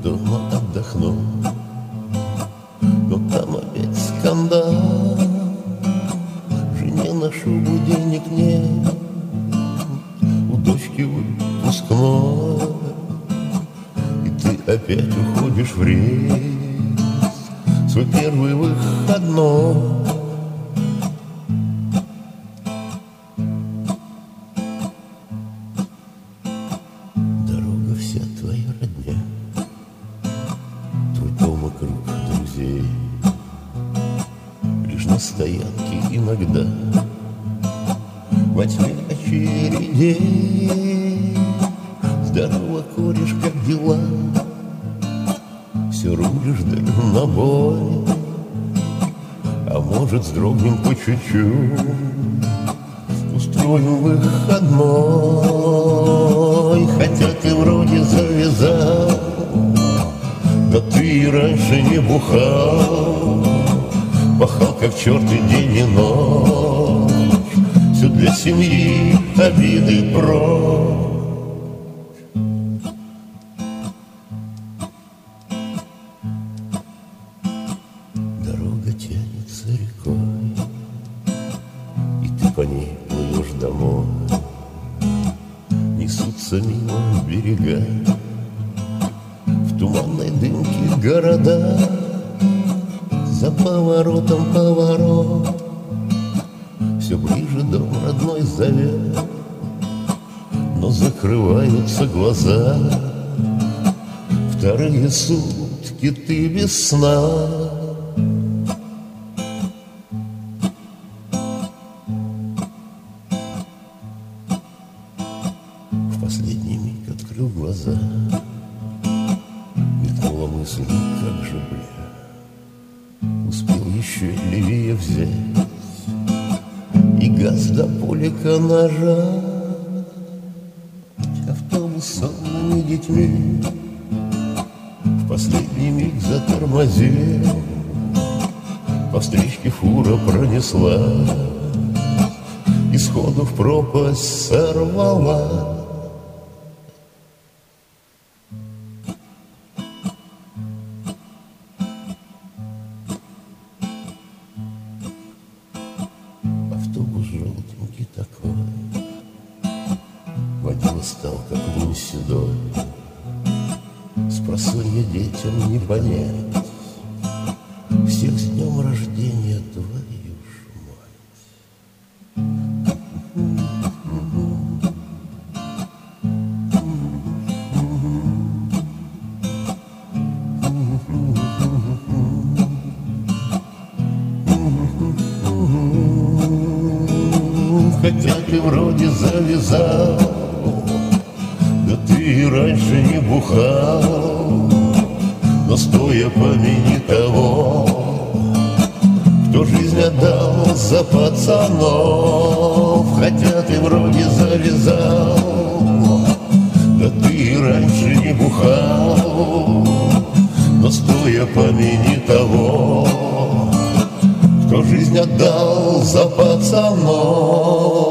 дома отдохну, но там опять скандал. Жене на шубу денег нет, у дочки выпускной, и ты опять уходишь в рейс, свой первый выходной. Дорога вся твоя родня, твой дом и круг друзей, лишь на стоянке иногда во тьме очередей. Здорово, кореш, как дела? Все рулишь дальнобой, а может, вздрогнем по чуть-чуть, устроим выходной. Хотя ты вроде завязал, да ты и раньше не бухал, пахал как черт и день и ночь, все для семьи, обиды прочь. Дорога тянется рекой, и ты по ней плывешь домой. Несутся мимо берега, в туманной дымке города, за поворотом поворот, все ближе дом родной зовет, но закрываются глаза. Вторые сутки ты без сна. В последний миг открыл глаза, мелькнула мысль, как же, бля, успел еще левее взять и газ до полика нажать. Автобус с сонными детьми в последний миг затормозил, по встречке фура пронесла и сходу в пропасть сорвала. Автобус желтенький такой, водила стал, как лунь седой, спросонья детям не понять, всех с днем рождения, твою ж мать. Хотя ты вроде завязал, да ты и раньше не бухал, но стоя помяни того, кто жизнь отдал за пацанов. Хотя ты вроде завязал, да ты и раньше не бухал, но стоя помяни того, кто жизнь отдал за пацанов.